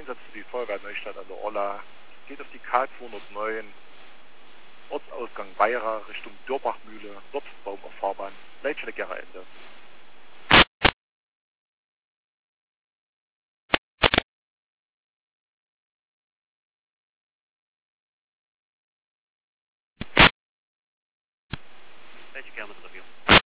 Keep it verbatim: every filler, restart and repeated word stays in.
Einsatz für die Feuerwehr Neustadt an der Orla. Geht auf die K zweihundertneun, Ortsausgang Weira Richtung Dörbachmühle, dort Baum auf Fahrbahn, Leitstrecke Ende. Leitstrecke Ende.